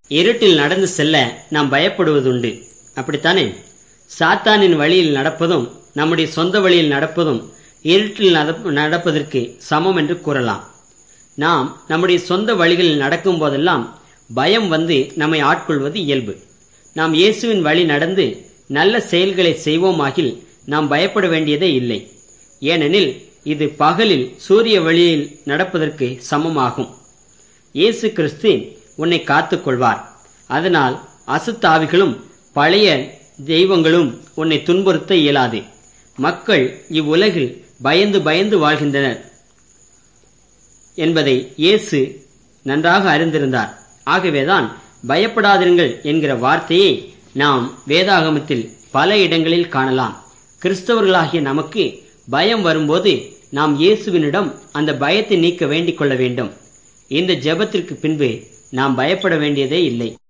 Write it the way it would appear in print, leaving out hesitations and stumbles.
இருட்டில் நடந்து செல்ல நாம் பயப்படுவதுண்டு, அப்படித்தானே? சாத்தானின் வழியில் நடப்பதும் நம்முடைய சொந்த வழியில் நடப்பதும் இருட்டில் நடப்பதற்கு சமம் என்று கூறலாம். நாம் நம்முடைய சொந்த வழிகளில் நடக்கும் போதெல்லாம் பயம் வந்து நம்மை ஆட்கொள்வது இயல்பு. நாம் இயேசுவின் வழி நடந்து நல்ல செயல்களை செய்வோமாகில் நாம் பயப்பட வேண்டியதே இல்லை. ஏனெனில் இது பகலில் சூரிய வழியில் நடப்பதற்கு சமமாகும். இயேசு கிறிஸ்து உன்னை காத்துக் கொள்வார். அதனால் அசுத்தாவிகளும் பழைய தெய்வங்களும் உன்னை துன்புறுத்த இயலாது. மக்கள் இவ்வுலகில் பயந்து பயந்து வாழ்கின்றனர் என்பதை இயேசு நன்றாக அறிந்திருந்தார். ஆகவேதான் பயப்படாதிருங்கள் என்கிற வார்த்தையை நாம் வேதாகமத்தில் பல இடங்களில் காணலாம். கிறிஸ்தவர்களாகிய நமக்கு பயம் வரும்போது நாம் இயேசுவினிடம் அந்த பயத்தை நீக்க வேண்டிக் கொள்ள வேண்டும். இந்த ஜெபத்திற்கு பின்பு நாம் பயப்பட வேண்டியதே இல்லை.